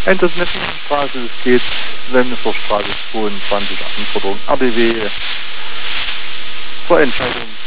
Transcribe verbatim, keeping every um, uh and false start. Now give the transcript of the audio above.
Enders-Nettingstraße, es geht Lemnischer Straße zweiundzwanzig, Anforderung R D W zur Entscheidung